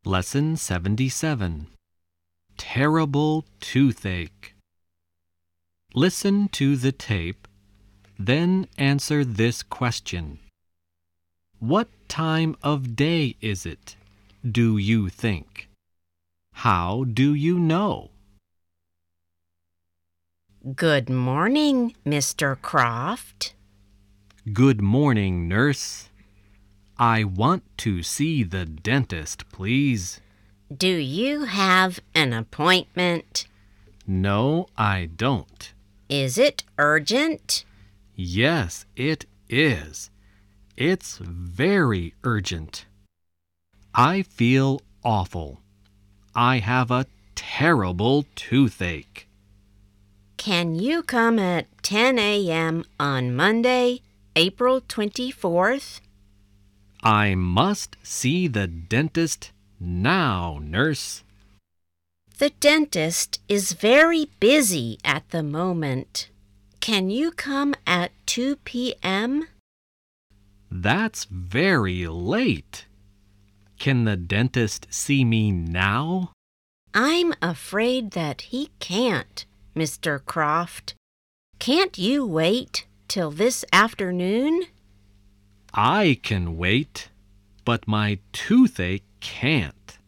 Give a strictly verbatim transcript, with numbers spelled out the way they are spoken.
Lesson seventy-seven. Terrible toothache. Listen to the tape, then answer this question. What time of day is it, do you think? How do you know? Good morning, Mister Croft. Good morning, nurse. I want to see the dentist, please. Do you have an appointment? No, I don't. Is it urgent? Yes, it is. It's very urgent. I feel awful. I have a terrible toothache. Can you come at ten a.m. on Monday, April twenty-fourth? I must see the dentist now, nurse. The dentist is very busy at the moment. Can you come at two p.m.? That's very late. Can the dentist see me now? I'm afraid that he can't, Mister Croft. Can't you wait till this afternoon? I can wait, but my toothache can't.